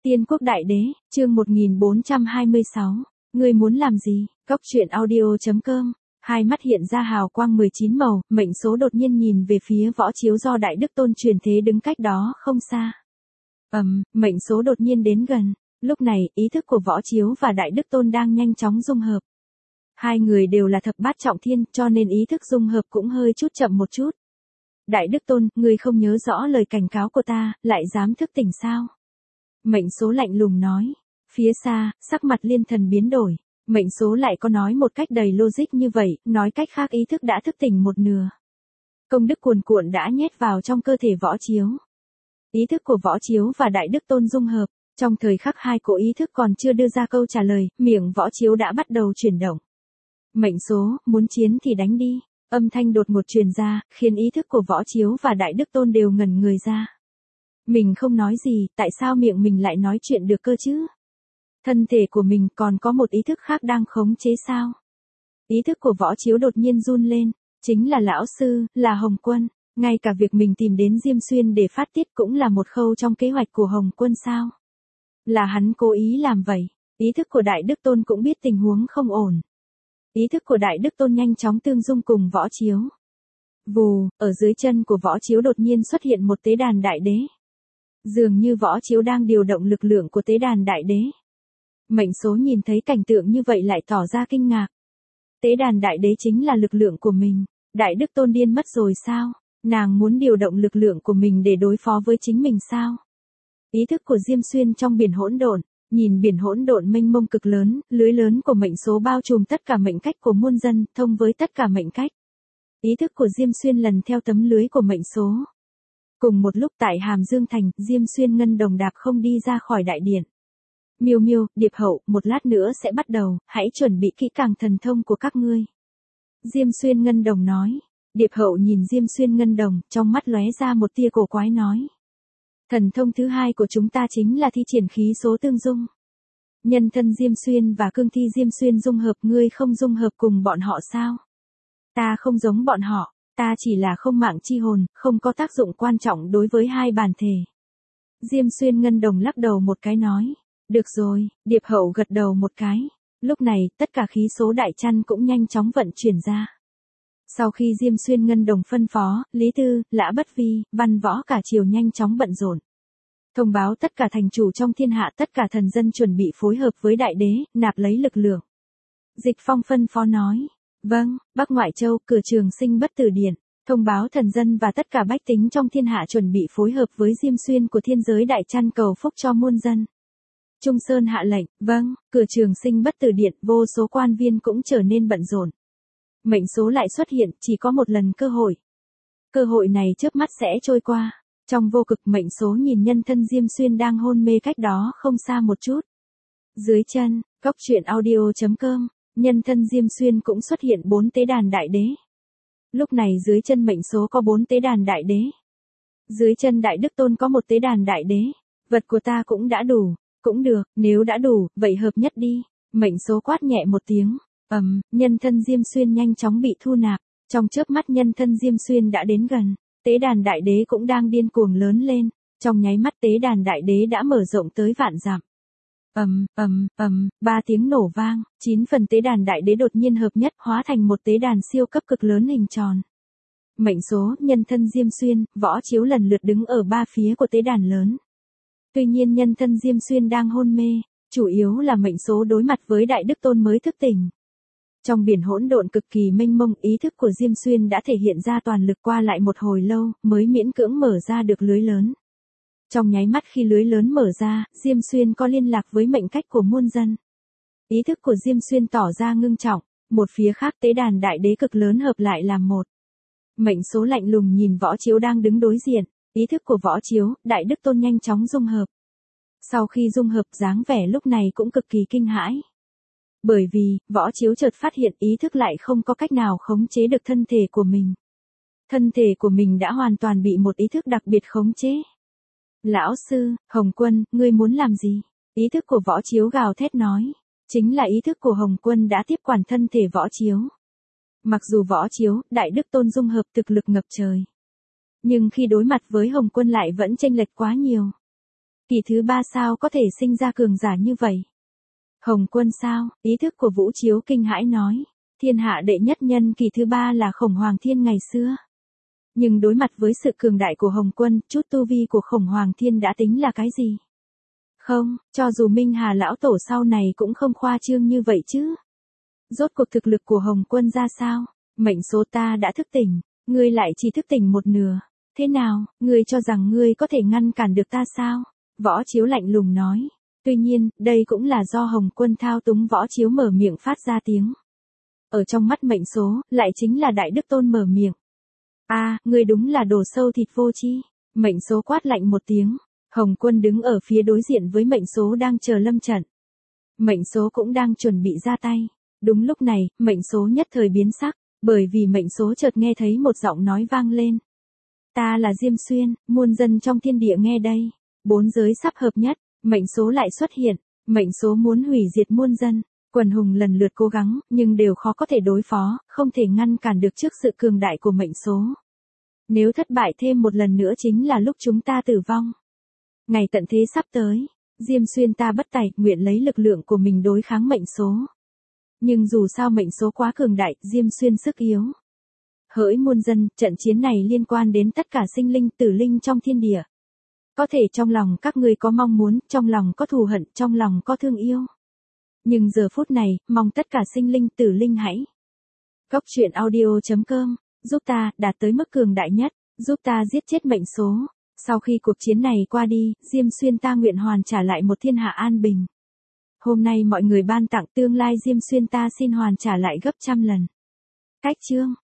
Tiên quốc đại đế, chương 1426. Ngươi muốn làm gì? Cốc truyện audio.com. Hai mắt hiện ra hào quang 19 màu, mệnh số đột nhiên nhìn về phía võ chiếu do Đại Đức Tôn truyền thế đứng cách đó không xa. Mệnh số đột nhiên đến gần. Lúc này, ý thức của võ chiếu và Đại Đức Tôn đang nhanh chóng dung hợp. Hai người đều là thập bát trọng thiên, cho nên ý thức dung hợp cũng hơi chút chậm một chút. Đại Đức Tôn, ngươi không nhớ rõ lời cảnh cáo của ta, lại dám thức tỉnh sao? Mệnh số lạnh lùng nói. Phía xa, sắc mặt Liên Thần biến đổi. Mệnh số lại có nói một cách đầy logic như vậy, nói cách khác ý thức đã thức tỉnh một nửa. Công đức cuồn cuộn đã nhét vào trong cơ thể võ chiếu. Ý thức của võ chiếu và Đại Đức Tôn dung hợp. Trong thời khắc hai cỗ ý thức còn chưa đưa ra câu trả lời, miệng võ chiếu đã bắt đầu chuyển động. Mệnh số, muốn chiến thì đánh đi. Âm thanh đột ngột truyền ra, khiến ý thức của võ chiếu và Đại Đức Tôn đều ngẩn người ra. Mình không nói gì, tại sao miệng mình lại nói chuyện được cơ chứ? Thân thể của mình còn có một ý thức khác đang khống chế sao? Ý thức của võ chiếu đột nhiên run lên, chính là lão sư, là Hồng Quân. Ngay cả việc mình tìm đến Diêm Xuyên để phát tiết cũng là một khâu trong kế hoạch của Hồng Quân sao? Là hắn cố ý làm vậy. Ý thức của Đại Đức Tôn cũng biết tình huống không ổn. Ý thức của Đại Đức Tôn nhanh chóng tương dung cùng võ chiếu. Vù, ở dưới chân của võ chiếu đột nhiên xuất hiện một tế đàn đại đế. Dường như võ chiếu đang điều động lực lượng của tế đàn đại đế. Mệnh số nhìn thấy cảnh tượng như vậy lại tỏ ra kinh ngạc. Tế đàn đại đế chính là lực lượng của mình. Đại Đức Tôn điên mất rồi sao? Nàng muốn điều động lực lượng của mình để đối phó với chính mình sao? Ý thức của Diêm Xuyên trong biển hỗn độn, nhìn biển hỗn độn mênh mông cực lớn, lưới lớn của mệnh số bao trùm tất cả mệnh cách của muôn dân, thông với tất cả mệnh cách. Ý thức của Diêm Xuyên lần theo tấm lưới của mệnh số. Cùng một lúc tại Hàm Dương Thành, Diêm Xuyên ngân đồng đạp không đi ra khỏi đại điện. Miêu Miêu, Điệp Hậu, một lát nữa sẽ bắt đầu, hãy chuẩn bị kỹ càng thần thông của các ngươi. Diêm Xuyên ngân đồng nói. Điệp Hậu nhìn Diêm Xuyên ngân đồng, trong mắt lóe ra một tia cổ quái nói. Thần thông thứ hai của chúng ta chính là thi triển khí số tương dung. Nhân thân Diêm Xuyên và cương thi Diêm Xuyên dung hợp, ngươi không dung hợp cùng bọn họ sao? Ta không giống bọn họ, ta chỉ là không mạng chi hồn, không có tác dụng quan trọng đối với hai bản thể. Diêm Xuyên ngân đồng lắc đầu một cái nói. Được rồi, Điệp Hậu gật đầu một cái. Lúc này, tất cả khí số đại chăn cũng nhanh chóng vận chuyển ra. Sau khi Diêm Xuyên ngân đồng phân phó, Lý Tư, Lã Bất Vi, Văn Võ cả triều nhanh chóng bận rộn. Thông báo tất cả thành chủ trong thiên hạ, tất cả thần dân chuẩn bị phối hợp với đại đế, nạp lấy lực lượng. Dịch Phong phân phó nói. Vâng, Bắc Ngoại Châu, cửa Trường Sinh Bất Tử Điện. Thông báo thần dân và tất cả bách tính trong thiên hạ chuẩn bị phối hợp với Diêm Xuyên của thiên giới đại chăn cầu phúc cho muôn dân. Trung Sơn hạ lệnh. Vâng, cửa Trường Sinh Bất Tử Điện, vô số quan viên cũng trở nên bận rộn. Mệnh số lại xuất hiện, chỉ có một lần cơ hội. Cơ hội này chớp mắt sẽ trôi qua. Trong vô cực, mệnh số nhìn nhân thân Diêm Xuyên đang hôn mê cách đó không xa một chút. Dưới chân, cốc truyện audio.com, nhân thân Diêm Xuyên cũng xuất hiện 4 tế đàn đại đế. Lúc này dưới chân mệnh số có 4 tế đàn đại đế. Dưới chân Đại Đức Tôn có một tế đàn đại đế. Vật của ta cũng đã đủ. Cũng được, nếu đã đủ, vậy hợp nhất đi. Mệnh số quát nhẹ một tiếng. Nhân thân Diêm Xuyên nhanh chóng bị thu nạp. Trong chớp mắt nhân thân Diêm Xuyên đã đến gần. Tế đàn đại đế cũng đang điên cuồng lớn lên. Trong nháy mắt tế đàn đại đế đã mở rộng tới vạn dặm. 3 tiếng nổ vang, 9 phần tế đàn đại đế đột nhiên hợp nhất, hóa thành một tế đàn siêu cấp cực lớn hình tròn. Mệnh số, nhân thân Diêm Xuyên, võ chiếu lần lượt đứng ở 3 phía của tế đàn lớn. Tuy nhiên nhân thân Diêm Xuyên đang hôn mê, chủ yếu là mệnh số đối mặt với Đại Đức Tôn mới thức tỉnh. Trong biển hỗn độn cực kỳ mênh mông, ý thức của Diêm Xuyên đã thể hiện ra toàn lực, qua lại một hồi lâu, mới miễn cưỡng mở ra được lưới lớn. Trong nháy mắt khi lưới lớn mở ra, Diêm Xuyên có liên lạc với mệnh cách của muôn dân. Ý thức của Diêm Xuyên tỏ ra ngưng trọng, một phía khác tế đàn đại đế cực lớn hợp lại làm một. Mệnh số lạnh lùng nhìn võ chiếu đang đứng đối diện, ý thức của võ chiếu, Đại Đức Tôn nhanh chóng dung hợp. Sau khi dung hợp, dáng vẻ lúc này cũng cực kỳ kinh hãi. Bởi vì, võ chiếu chợt phát hiện ý thức lại không có cách nào khống chế được thân thể của mình. Thân thể của mình đã hoàn toàn bị một ý thức đặc biệt khống chế. Lão sư, Hồng Quân, ngươi muốn làm gì? Ý thức của võ chiếu gào thét nói. Chính là ý thức của Hồng Quân đã tiếp quản thân thể võ chiếu. Mặc dù võ chiếu, Đại Đức Tôn dung hợp thực lực ngập trời. Nhưng khi đối mặt với Hồng Quân lại vẫn chênh lệch quá nhiều. Kỳ thứ 3 sao có thể sinh ra cường giả như vậy? Hồng Quân sao? Ý thức của Vũ Chiếu kinh hãi nói. Thiên hạ đệ nhất nhân kỳ thứ 3 là Khổng Hoàng Thiên ngày xưa. Nhưng đối mặt với sự cường đại của Hồng Quân, chút tu vi của Khổng Hoàng Thiên đã tính là cái gì? Không, cho dù Minh Hà lão tổ sau này cũng không khoa trương như vậy chứ. Rốt cuộc thực lực của Hồng Quân ra sao? Mệnh số ta đã thức tỉnh, ngươi lại chỉ thức tỉnh một nửa. Thế nào, ngươi cho rằng ngươi có thể ngăn cản được ta sao? Võ Chiếu lạnh lùng nói. Tuy nhiên, đây cũng là do Hồng Quân thao túng. Võ Chiếu mở miệng phát ra tiếng. Ở trong mắt mệnh số, lại chính là Đại Đức Tôn mở miệng. Ngươi đúng là đồ sâu thịt vô chi. Mệnh số quát lạnh một tiếng. Hồng Quân đứng ở phía đối diện với mệnh số đang chờ lâm trận. Mệnh số cũng đang chuẩn bị ra tay. Đúng lúc này, mệnh số nhất thời biến sắc, bởi vì mệnh số chợt nghe thấy một giọng nói vang lên. Ta là Diêm Xuyên, muôn dân trong thiên địa nghe đây. 4 giới sắp hợp nhất, mệnh số lại xuất hiện, mệnh số muốn hủy diệt muôn dân. Quần hùng lần lượt cố gắng, nhưng đều khó có thể đối phó, không thể ngăn cản được trước sự cường đại của mệnh số. Nếu thất bại thêm một lần nữa chính là lúc chúng ta tử vong. Ngày tận thế sắp tới, Diêm Xuyên ta bất tài, nguyện lấy lực lượng của mình đối kháng mệnh số. Nhưng dù sao mệnh số quá cường đại, Diêm Xuyên sức yếu. Hỡi muôn dân, trận chiến này liên quan đến tất cả sinh linh tử linh trong thiên địa. Có thể trong lòng các ngươi có mong muốn, trong lòng có thù hận, trong lòng có thương yêu. Nhưng giờ phút này, mong tất cả sinh linh tử linh hãy. Cốc truyện audio.com, giúp ta đạt tới mức cường đại nhất, giúp ta giết chết mệnh số. Sau khi cuộc chiến này qua đi, Diêm Xuyên ta nguyện hoàn trả lại một thiên hạ an bình. Hôm nay mọi người ban tặng, tương lai Diêm Xuyên ta xin hoàn trả lại gấp trăm lần. Cách chương